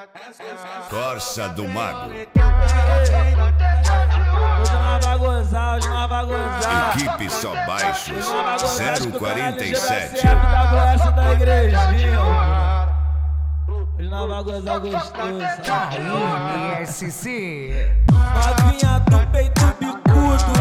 Corsa do Mago. Hoje não vai gozar. Equipe só baixos 047. Da igrejinha. Hoje não vai gozar gostoso. SC. Novinha do peito bicudo,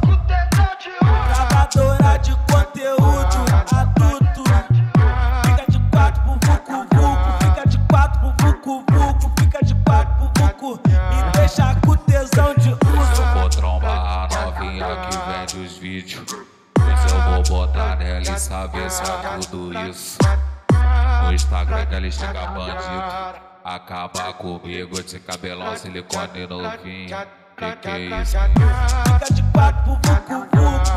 gravadora de conteúdo adulto. Fica de quatro pro vucu-vucu, fica de quatro pro vucu-vucu, fica de quatro pro vucu. Me deixa com tesão de uso. Eu vou trombar a novinha que vende os vídeos. Pois eu vou botar nela e saber se é tudo isso. No Instagram que ela chega bandido. Acaba comigo, esse cabelão silicone novinho. Que é isso? Fica de quatro pro vucu-vucu,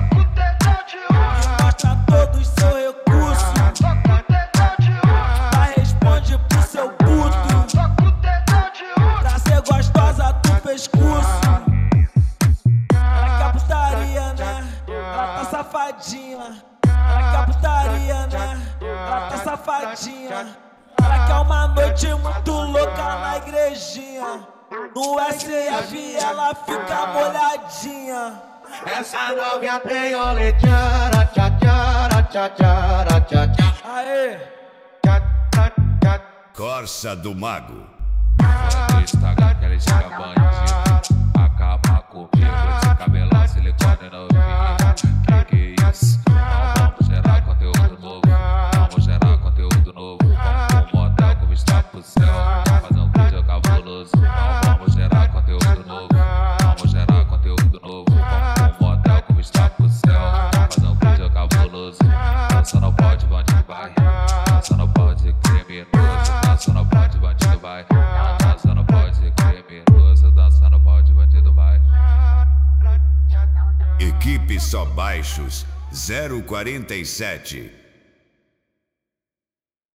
me mostra todo o seu recurso. Tá, responde pro seu puto. Pra ser gostosa do pescoço. Ela quer putaria, né? Ela tá safadinha. Ela quer putaria, né? Ela tá safadinha. Ela quer uma noite muito louca na igrejinha. No SF ela fica molhadinha. Essa novinha tem olê, tchara, tchá, tchara, tchá, tchara, tchá, tchá. Aê! Corsa do Mago. No Instagram que ela chega bandido. Acaba comigo, esse cabelão silicone novinho. Que é isso? Não vamos gerar conteúdo novo. Vamos gerar conteúdo novo. Vamos pro motel com vista pro céu. Fazer um vídeo cabuloso. Não vamos gerar conteúdo novo. Vamos gerar conteúdo novo. Vamos pro motel com vista pro céu. Fazer um vídeo cabuloso. Dança no pode, bandido vai. Dança no pode, criminoso. Dança no pode, bandido vai. Dança no pode, criminoso. Dança no pode, bandido vai. Equipe só baixos 047.